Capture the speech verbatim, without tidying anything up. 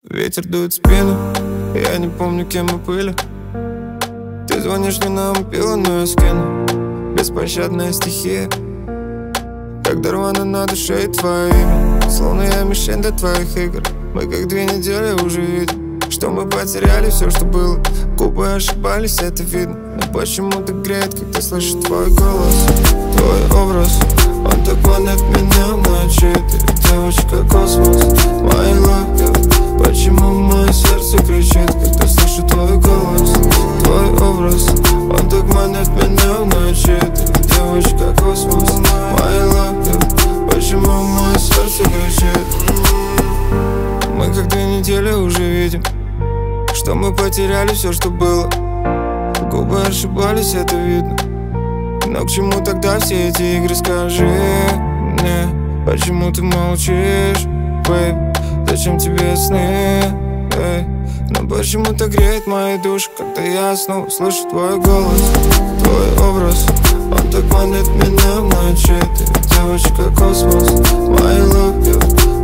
Ветер дует в спину, я не помню, кем мы были. Ты звонишь мне на мобилу, но я скину. Беспощадная стихия, когда рвано на душе и твое имя. Словно я мишень для твоих игр. Мы как две недели уже видим, что мы потеряли все, что было. Губы ошибались, это видно. Но почему так греет, когда слышу твой голос? Твой образ, он так манит меня в ночи. Ты девочка космос, мои лапы. Почему мое сердце кричит, когда слышу твой голос? Твой образ, он так манит меня в ночи. Ты девочка космос, мои лапы. Почему мое сердце кричит? Мы как две недели уже видим, что мы потеряли все, что было. Губы ошибались, это видно. Но к чему тогда все эти игры, скажи мне? Почему ты молчишь, бэйб? Зачем тебе сны, эй? Но почему так греет мои души, когда я снова слышу твой голос? Твой образ, он так манит меня в ночи. Ты девочка космос, мои лапы.